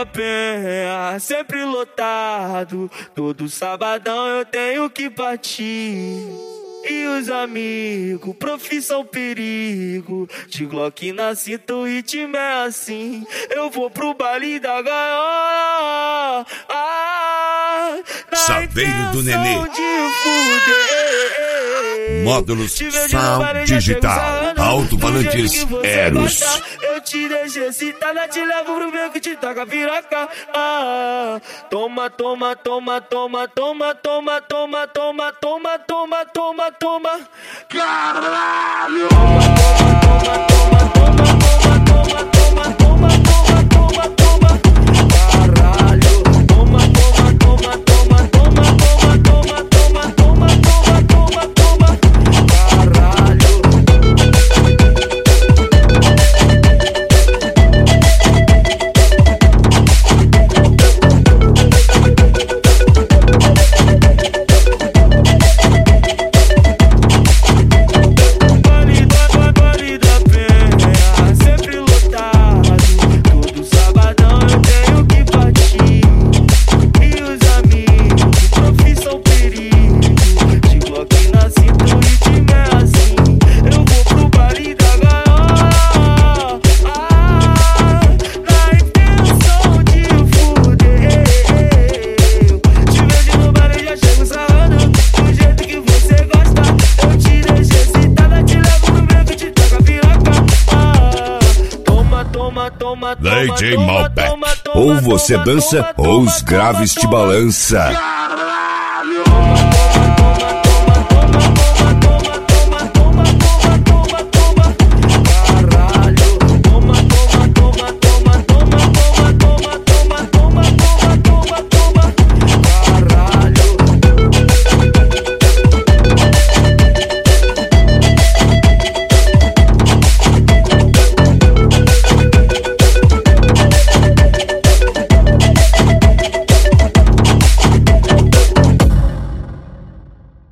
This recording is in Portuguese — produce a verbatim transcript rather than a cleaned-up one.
Penha, sempre lotado. Todo sabadão eu tenho que partir. E os amigos, profissão perigo. De Glock na cinta, o ritmo é assim. Eu vou pro baile da gaiola, ah, Chaveiro do Nenê. De Módulos Sound Digital. Alto-falantes Eros. Eu te deixo excitada, te levo pro meio que te toca piroca. Ah, toma, toma, toma, toma, toma, toma, toma, toma, toma, toma, toma, toma. Caralho! Toma, toma, toma, toma, toma, toma, toma, toma, toma, toma, toma. Caralho! Toma, toma, toma, toma, toma, toma, toma, toma, toma, toma, toma, toma. Caralho! D J Malbec. Ou você dança ou os graves te balança.